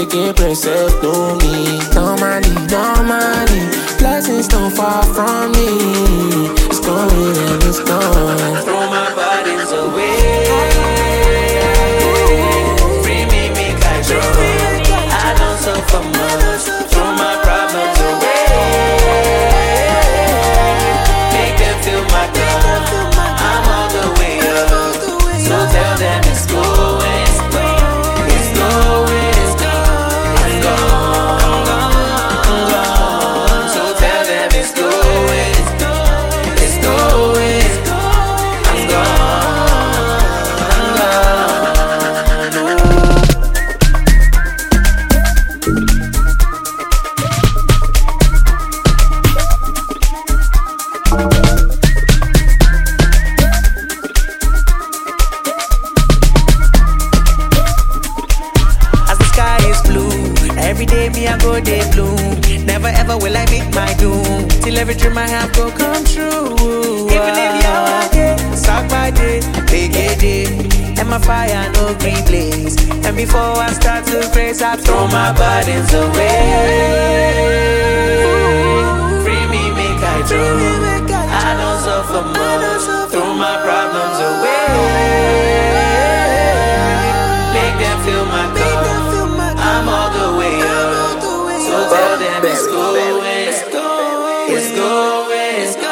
que precepto me. No money, blessings don't fall from me. It's going and it's gone. Throw my burdens away. Free me, make I draw. I don't suffer much. Throw my problems away. Make them feel my God. I'm all the way up. So tell them it's going, it's going, it's going, it's going. I'm gone, I'm gone. So tell them it's going, it's going, it's going, it's going. I'm gone, I'm gone. As the sky is blue, every day me I go day bloom. Never ever will I meet my doom. Till every dream I have go come true. Even if you're day, suck by day, big day, and my fire no green blaze. And before I start to praise, I throw my burdens away. Free me, make I draw. I don't suffer much. Throw my problems away. Make them feel my God. I'm all the way up. So tell them it's going, it's going, it's going, it's going.